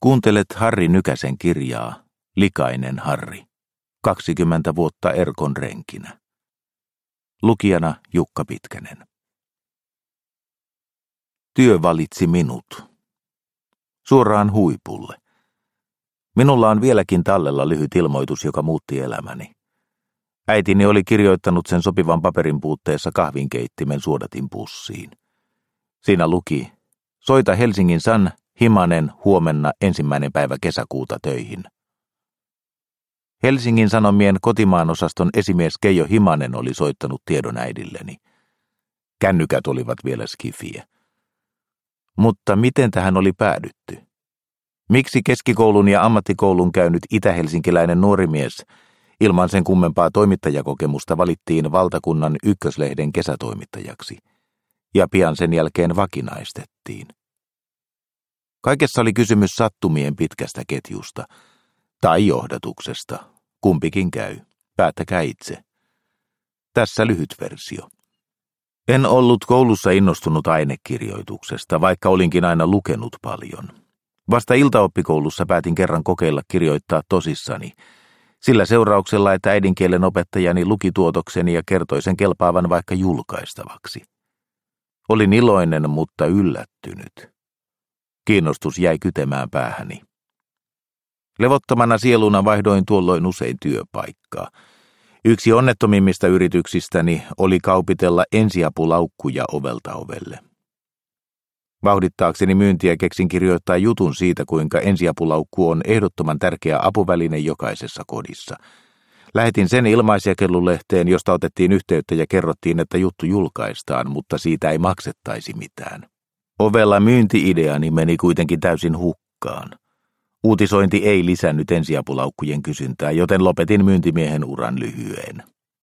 Kuuntelet Harri Nykäsen kirjaa Likainen Harri, 20 vuotta Erkon renkinä. Lukijana Jukka Pitkänen. Työ valitsi minut. Suoraan huipulle. Minulla on vieläkin tallella lyhyt ilmoitus, joka muutti elämäni. Äitini oli kirjoittanut sen sopivan paperin puutteessa kahvinkeittimen suodatin pussiin. Siinä luki: soita Helsingin San, Himanen, huomenna 1. päivä kesäkuuta töihin. Helsingin Sanomien kotimaan osaston esimies Keijo Himanen oli soittanut tiedon äidilleni. Kännykät olivat vielä skifiä. Mutta miten tähän oli päädytty? Miksi keskikoulun ja ammattikoulun käynyt itähelsinkiläinen nuori mies ilman sen kummempaa toimittajakokemusta valittiin valtakunnan ykköslehden kesätoimittajaksi ja pian sen jälkeen vakinaistettiin? Kaikessa oli kysymys sattumien pitkästä ketjusta tai johdatuksesta. Kumpikin käy. Päättäkää itse. Tässä lyhyt versio. En ollut koulussa innostunut ainekirjoituksesta, vaikka olinkin aina lukenut paljon. Vasta iltaoppikoulussa päätin kerran kokeilla kirjoittaa tosissani, sillä seurauksella, että äidinkielen opettajani luki tuotokseni ja kertoi sen kelpaavan vaikka julkaistavaksi. Olin iloinen, mutta yllättynyt. Kiinnostus jäi kytemään päähäni. Levottomana sieluna vaihdoin tuolloin usein työpaikkaa. Yksi onnettomimmista yrityksistäni oli kaupitella ensiapulaukkuja ovelta ovelle. Vauhdittaakseni myyntiä keksin kirjoittaa jutun siitä, kuinka ensiapulaukku on ehdottoman tärkeä apuväline jokaisessa kodissa. Lähetin sen ilmaisjakelulehteen, josta otettiin yhteyttä ja kerrottiin, että juttu julkaistaan, mutta siitä ei maksettaisi mitään. Ovella myynti-ideani meni kuitenkin täysin hukkaan. Uutisointi ei lisännyt ensiapulaukkujen kysyntää, joten lopetin myyntimiehen uran lyhyeen.